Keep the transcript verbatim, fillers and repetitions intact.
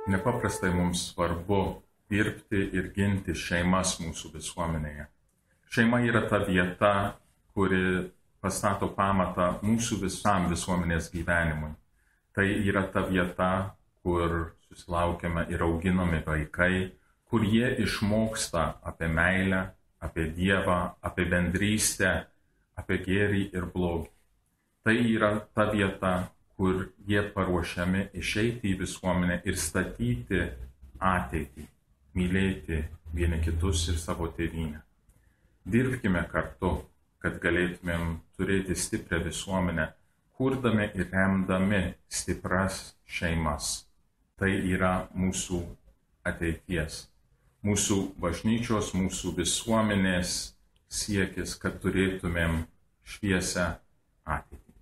Nepaprastai mums svarbu dirbti ir ginti šeimas mūsų visuomenėje. Šeima yra ta vieta, kuri pastato pamatą mūsų visam visuomenės gyvenimui. Tai yra ta vieta, kur susilaukiame ir auginami vaikai, kur jie išmoksta apie meilę, apie Dievą, apie bendrystę, apie gėrį ir blogį. Tai yra ta vieta, kur jie paruošiami išeiti į visuomenę ir statyti ateitį, mylėti vieni kitus ir savo tėvynę. Dirbkime kartu, kad galėtumėm turėti stiprią visuomenę, kurdami ir remdami stipras šeimas. Tai yra mūsų ateities, mūsų bažnyčios, mūsų visuomenės siekis, kad turėtumėm šviesią ateitį.